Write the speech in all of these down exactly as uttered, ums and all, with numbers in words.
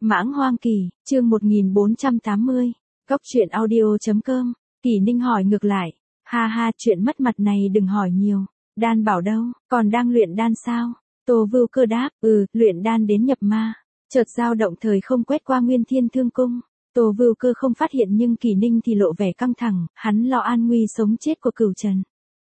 Mãng Hoang Kỳ, chương một nghìn bốn trăm tám mươi. Góc truyện audio chấm com. Kỳ Ninh hỏi ngược lại. Ha ha, chuyện mất mặt này đừng hỏi nhiều. Đan bảo đâu, còn đang luyện đan sao? Tô Vưu Cơ đáp, ừ, luyện đan đến nhập ma. Chợt dao động thời không quét qua Nguyên Thiên Thương Cung. Tô Vưu Cơ không phát hiện nhưng Kỳ Ninh thì lộ vẻ căng thẳng, hắn lo an nguy sống chết của Cửu Trần.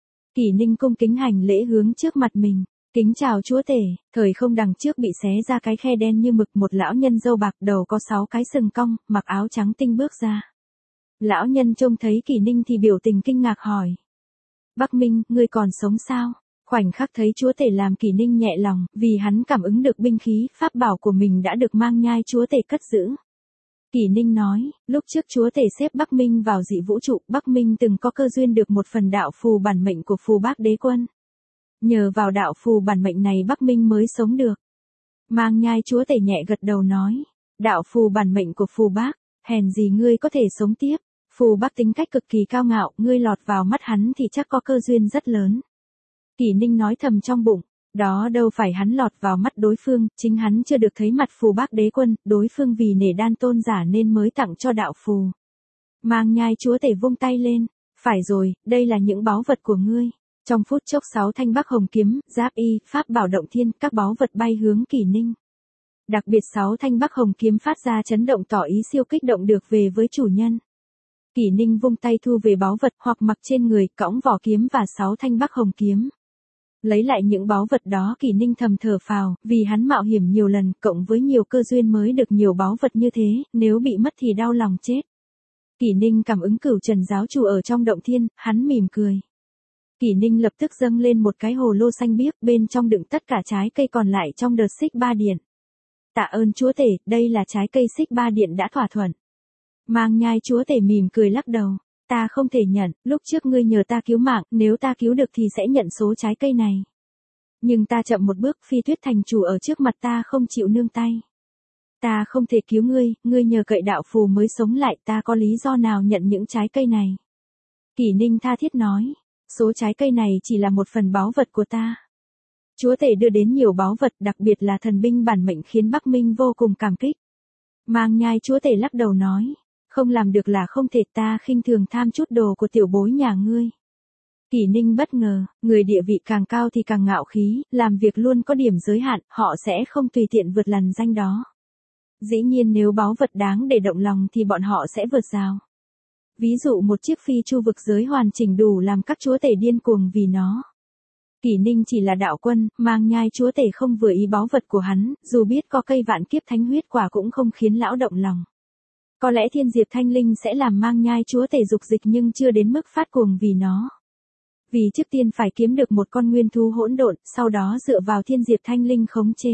Kỳ Ninh cung kính hành lễ hướng trước mặt mình. Kính chào chúa tể, thời không đằng trước bị xé ra cái khe đen như mực, một lão nhân râu bạc đầu có sáu cái sừng cong, mặc áo trắng tinh bước ra. Lão nhân trông thấy Kỳ Ninh thì biểu tình kinh ngạc hỏi. Bắc Minh, ngươi còn sống sao? Khoảnh khắc thấy chúa tể làm Kỳ Ninh nhẹ lòng, vì hắn cảm ứng được binh khí, pháp bảo của mình đã được mang nhai chúa tể cất giữ. Kỳ Ninh nói, lúc trước chúa tể xếp Bắc Minh vào dị vũ trụ, Bắc Minh từng có cơ duyên được một phần đạo phù bản mệnh của phù bác đế quân. Nhờ vào đạo phù bản mệnh này Bắc Minh mới sống được. Mang nhai chúa tể nhẹ gật đầu nói, đạo phù bản mệnh của phù bác, hèn gì ngươi có thể sống tiếp. Phù bác tính cách cực kỳ cao ngạo, ngươi lọt vào mắt hắn thì chắc có cơ duyên rất lớn. Kỳ Ninh nói thầm trong bụng, đó đâu phải hắn lọt vào mắt đối phương, chính hắn chưa được thấy mặt phù bác đế quân, đối phương vì nể đan tôn giả nên mới tặng cho đạo phù. Mang nhai chúa tể vung tay lên, phải rồi, đây là những báu vật của ngươi. Trong phút chốc sáu thanh bắc hồng kiếm, giáp y, pháp bảo động thiên, các báu vật bay hướng Kỳ Ninh. Đặc biệt sáu thanh bắc hồng kiếm phát ra chấn động tỏ ý siêu kích động được về với chủ nhân. Kỳ Ninh vung tay thu về báu vật hoặc mặc trên người, cõng vỏ kiếm và sáu thanh bắc hồng kiếm. Lấy lại những báu vật đó Kỳ Ninh thầm thở phào, vì hắn mạo hiểm nhiều lần, cộng với nhiều cơ duyên mới được nhiều báu vật như thế, nếu bị mất thì đau lòng chết. Kỳ Ninh cảm ứng Cửu Trần giáo chủ ở trong động thiên, hắn mỉm cười. Kỳ Ninh lập tức dâng lên một cái hồ lô xanh biếc, bên trong đựng tất cả trái cây còn lại trong đợt xích ba điện. Tạ ơn chúa tể, đây là trái cây xích ba điện đã thỏa thuận. Mang nhai chúa tể mỉm cười lắc đầu, ta không thể nhận, lúc trước ngươi nhờ ta cứu mạng, nếu ta cứu được thì sẽ nhận số trái cây này. Nhưng ta chậm một bước, Phi Tuyết thành chủ ở trước mặt ta không chịu nương tay. Ta không thể cứu ngươi, ngươi nhờ cậy đạo phù mới sống lại, ta có lý do nào nhận những trái cây này? Kỳ Ninh tha thiết nói. Số trái cây này chỉ là một phần báu vật của ta. Chúa tể đưa đến nhiều báu vật, đặc biệt là thần binh bản mệnh khiến Bắc Minh vô cùng cảm kích. Mang nhai chúa tể lắc đầu nói, không làm được là không thể, ta khinh thường tham chút đồ của tiểu bối nhà ngươi. Kỳ Ninh bất ngờ, người địa vị càng cao thì càng ngạo khí, làm việc luôn có điểm giới hạn, họ sẽ không tùy tiện vượt lằn ranh đó. Dĩ nhiên nếu báu vật đáng để động lòng thì bọn họ sẽ vượt rào. Ví dụ một chiếc phi chu vực giới hoàn chỉnh đủ làm các chúa tể điên cuồng vì nó. Kỳ Ninh chỉ là đạo quân, mang nhai chúa tể không vừa ý báu vật của hắn, dù biết có cây vạn kiếp thánh huyết quả cũng không khiến lão động lòng. Có lẽ thiên diệp thanh linh sẽ làm mang nhai chúa tể dục dịch nhưng chưa đến mức phát cuồng vì nó. Vì trước tiên phải kiếm được một con nguyên thú hỗn độn, sau đó dựa vào thiên diệp thanh linh khống chế.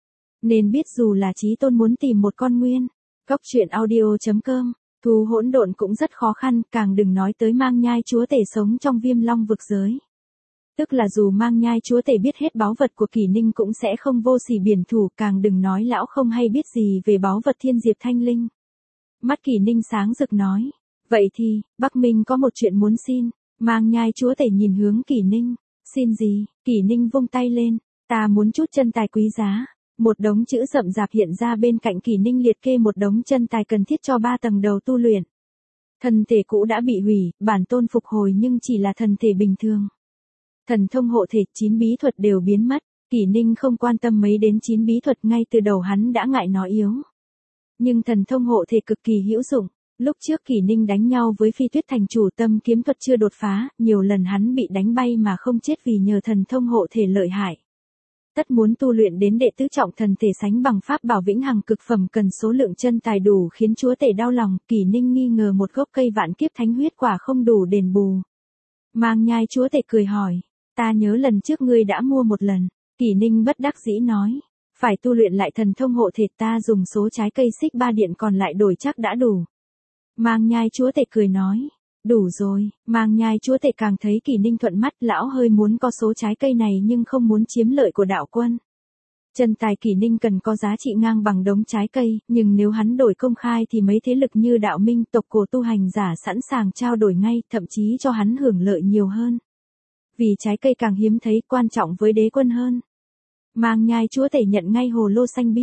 Nên biết dù là chí tôn muốn tìm một con nguyên. Góc truyện audio chấm com. Thú hỗn độn cũng rất khó khăn, càng đừng nói tới mang nhai chúa tể sống trong viêm long vực giới. Tức là dù mang nhai chúa tể biết hết báu vật của Kỳ Ninh cũng sẽ không vô sỉ biển thủ, càng đừng nói lão không hay biết gì về báu vật thiên diệp thanh linh. Mắt Kỳ Ninh sáng rực nói, vậy thì, Bắc Minh có một chuyện muốn xin. Mang nhai chúa tể nhìn hướng Kỳ Ninh, xin gì? Kỳ Ninh vung tay lên, ta muốn chút chân tài quý giá. Một đống chữ rậm rạp hiện ra bên cạnh Kỳ Ninh, liệt kê một đống chân tài cần thiết cho ba tầng đầu tu luyện. Thần thể cũ đã bị hủy, bản tôn phục hồi nhưng chỉ là thần thể bình thường. Thần thông hộ thể, chín bí thuật đều biến mất. Kỳ Ninh không quan tâm mấy đến chín bí thuật, ngay từ đầu hắn đã ngại nó yếu. Nhưng thần thông hộ thể cực kỳ hữu dụng. Lúc trước Kỳ Ninh đánh nhau với Phi Tuyết thành chủ, tâm kiếm thuật chưa đột phá, nhiều lần hắn bị đánh bay mà không chết vì nhờ thần thông hộ thể lợi hại. Tất muốn tu luyện đến đệ tứ trọng thần thể sánh bằng pháp bảo vĩnh hằng cực phẩm cần số lượng chân tài đủ khiến chúa tể đau lòng. Kỳ Ninh nghi ngờ một gốc cây vạn kiếp thánh huyết quả không đủ đền bù. Mang nhai chúa tể cười hỏi, ta nhớ lần trước ngươi đã mua một lần. Kỳ Ninh bất đắc dĩ nói, phải tu luyện lại thần thông hộ thể, ta dùng số trái cây xích ba điện còn lại đổi chắc đã đủ. Mang nhai chúa tể cười nói, đủ rồi. Mang nhai chúa tể càng thấy Kỳ Ninh thuận mắt, lão hơi muốn có số trái cây này nhưng không muốn chiếm lợi của đạo quân. Chân tài Kỳ Ninh cần có giá trị ngang bằng đống trái cây, nhưng nếu hắn đổi công khai thì mấy thế lực như đạo minh, tộc cổ tu hành giả sẵn sàng trao đổi ngay, thậm chí cho hắn hưởng lợi nhiều hơn. Vì trái cây càng hiếm thấy, quan trọng với đế quân hơn. Mang nhai chúa tể nhận ngay hồ lô xanh biếc,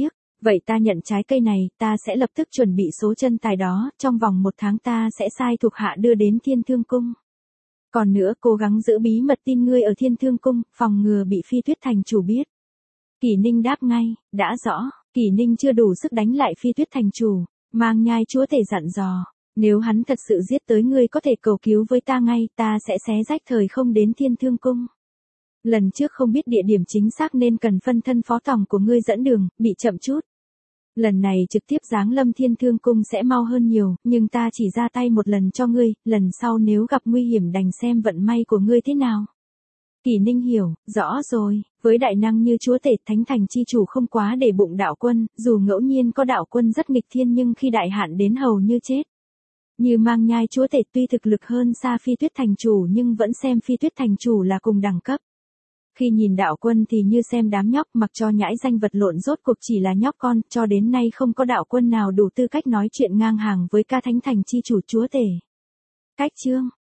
Vậy ta nhận trái cây này, ta sẽ lập tức chuẩn bị số chân tài đó, trong vòng một tháng ta sẽ sai thuộc hạ đưa đến Thiên Thương Cung. Còn nữa, cố gắng giữ bí mật tin ngươi ở Thiên Thương Cung, phòng ngừa bị Phi Tuyết thành chủ biết. Kỷ Ninh đáp ngay, đã rõ. Kỷ Ninh chưa đủ sức đánh lại Phi Tuyết thành chủ, Mang Nhai chúa tể dặn dò, nếu hắn thật sự giết tới ngươi có thể cầu cứu với ta ngay, ta sẽ xé rách thời không đến Thiên Thương Cung. Lần trước không biết địa điểm chính xác nên cần phân thân phó tòng của ngươi dẫn đường, bị chậm chút. Lần này trực tiếp giáng lâm Thiên Thương Cung sẽ mau hơn nhiều, nhưng ta chỉ ra tay một lần cho ngươi, lần sau nếu gặp nguy hiểm đành xem vận may của ngươi thế nào. Kỷ Ninh hiểu, rõ rồi, với đại năng như chúa tể thánh thành chi chủ không quá để bụng đạo quân, dù ngẫu nhiên có đạo quân rất nghịch thiên nhưng khi đại hạn đến hầu như chết. Như Mang Nhai chúa tể tuy thực lực hơn xa Phi Tuyết thành chủ nhưng vẫn xem Phi Tuyết thành chủ là cùng đẳng cấp. Khi nhìn đạo quân thì như xem đám nhóc mặc cho nhãi danh vật lộn rốt cuộc chỉ là nhóc con, cho đến nay không có đạo quân nào đủ tư cách nói chuyện ngang hàng với ca thánh thành chi chủ chúa tể. Cách chương